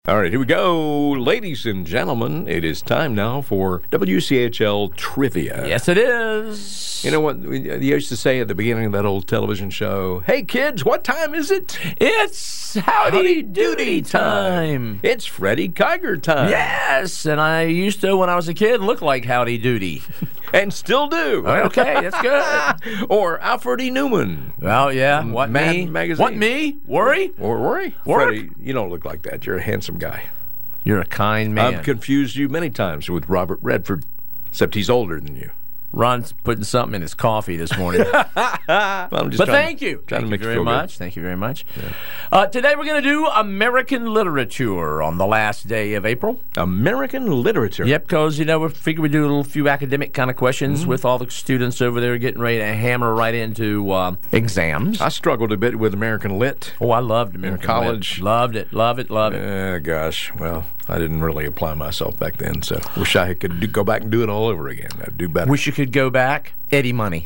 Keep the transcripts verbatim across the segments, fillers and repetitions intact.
All right, here we go. Ladies and gentlemen, it is time now for W C H L Trivia. Yes, it is. You know what they used to say at the beginning of that old television show? Hey, kids, what time is it? It's Howdy, Howdy Doody time. time. It's Freddie Kiger time. Yes, and I used to, when I was a kid, look like Howdy Doody. And still do. Okay, that's good. Or Alfred E. Newman. Well, yeah. What Mad me? Magazine. What me? Worry? Or worry? Work? Freddie, you don't look like that. You're a handsome guy. You're a kind man. I've confused you many times with Robert Redford, except he's older than you. Ron's putting something in his coffee this morning. Well, I'm just but trying, thank you. Trying Thank to you make very you feel much. Good. Thank you very much. Yeah. Uh, today we're going to do American literature on the last day of April. American literature. Yep, because, you know, we figure we do a little few academic kind of questions Mm-hmm. with all the students over there getting ready to hammer right into uh, exams. I struggled a bit with American Lit. Oh, I loved American In college. Lit. Loved it, loved it, loved it. Uh, gosh, well, I didn't really apply myself back then, so wish I could do, go back and do it all over again. I'd do better. Wish you could go back. Eddie Money.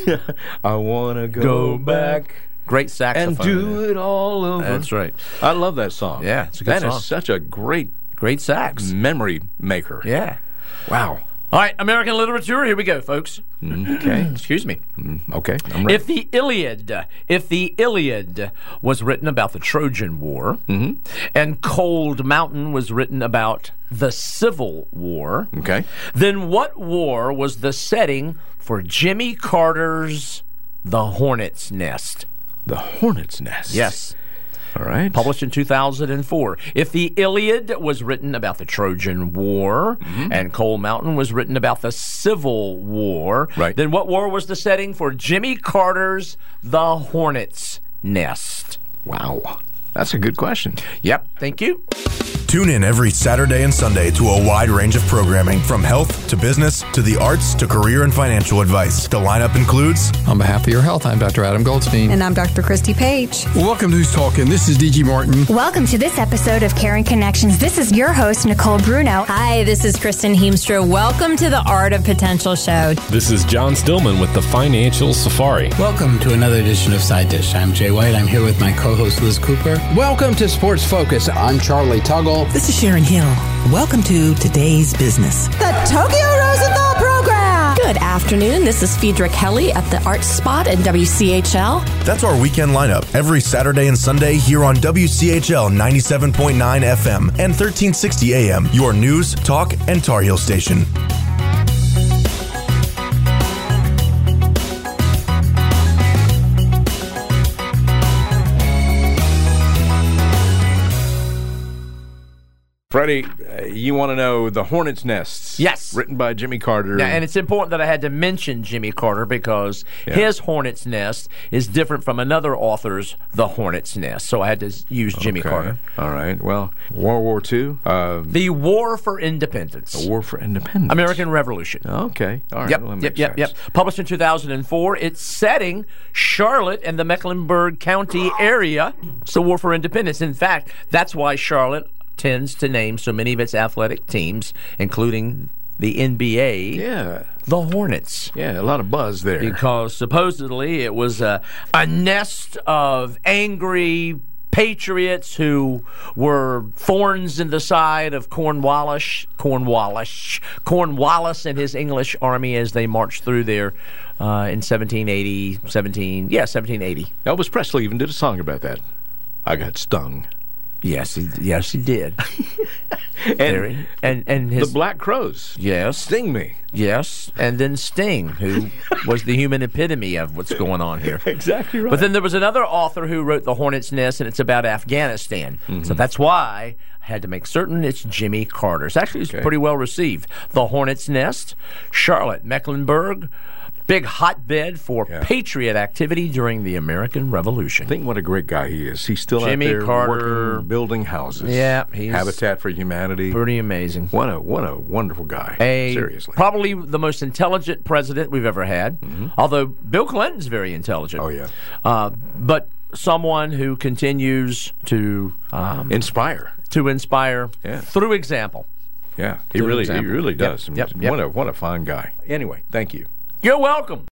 I want to go, Go back, back. Great saxophone. and do it all over. That's right. I love that song. Yeah, it's a good That song. is such a great Great sax. memory maker. Yeah. Wow. All right, American literature. Here we go, folks. Okay. Excuse me. Okay. I'm ready. If the Iliad, if the Iliad was written about the Trojan War, Mm-hmm. and Cold Mountain was written about the Civil War, Okay. then what war was the setting for Jimmy Carter's The Hornet's Nest? The Hornet's Nest. Yes. All right. Published in two thousand four. If the Iliad was written about the Trojan War Mm-hmm. and Cold Mountain was written about the Civil War, Right. then what war was the setting for Jimmy Carter's The Hornet's Nest? Wow. That's a good question. Yep, thank you. Tune in every Saturday and Sunday to a wide range of programming, from health to business to the arts to career and financial advice. The lineup includes... On behalf of your health, I'm Doctor Adam Goldstein. And I'm Doctor Christy Page. Welcome to Who's Talking. This is D G Martin. Welcome to this episode of Caring Connections. This is your host, Nicole Bruno. Hi, this is Kristen Heemstra. Welcome to the Art of Potential Show. This is John Stillman with the Financial Safari. Welcome to another edition of Side Dish. I'm Jay White. I'm here with my co-host Liz Cooper. Welcome to Sports Focus. I'm Charlie Tuggle. This is Sharon Hill. Welcome to Today's Business. The Tokyo Rosenthal Program. Good afternoon. This is Phaedra Kelly at the Art Spot at W C H L. That's our weekend lineup every Saturday and Sunday here on W C H L ninety-seven point nine F M and thirteen sixty A M, your news, talk, and Tar Heel station. Freddie, uh, you want to know The Hornet's Nest? Yes. Written by Jimmy Carter. Now, and it's important that I had to mention Jimmy Carter because Yeah. his Hornet's Nest is different from another author's The Hornet's Nest. So I had to use Jimmy Okay. Carter. All right. Well, World War Two. Uh, The War for Independence. the War for Independence. American Revolution. Okay. All right. Yep, Well, that yep, makes yep, yep. sense. Published in two thousand four. It's setting Charlotte and the Mecklenburg County area. It's the War for Independence. In fact, that's why Charlotte tends to name so many of its athletic teams, including the N B A, Yeah. the Hornets. Yeah, a lot of buzz there. Because supposedly it was a, a nest of angry patriots who were thorns in the side of Cornwallis, Cornwallis, Cornwallis and his English army as they marched through there uh, in seventeen eighty, seventeen, yeah, seventeen eighty. Elvis Presley even did a song about that. I got stung. Yes, he, yes, he did. And, Very, and and his the Black Crows. yes, Sting me. yes, and then Sting, who was the human epitome of what's going on here. Exactly right. But then there was another author who wrote The Hornet's Nest, and it's about Afghanistan. Mm-hmm. So that's why I had to make certain it's Jimmy Carter. It's actually Okay. pretty well received. The Hornet's Nest, Charlotte, Mecklenburg, big hotbed for Yeah. patriot activity during the American Revolution. Think what a great guy he is. He's still Jimmy out there Carter. working, building houses. Yeah, he's Habitat for Humanity. Pretty amazing. What a what a wonderful guy. A, Seriously. Probably the most intelligent president we've ever had. Although Bill Clinton's very intelligent. Oh, yeah. Uh, but someone who continues to um, Inspire. to inspire Yeah. through example. Yeah, he Through really example. he really Yep, does. yep, yep. What a what a fine guy. Anyway, thank you. You're welcome.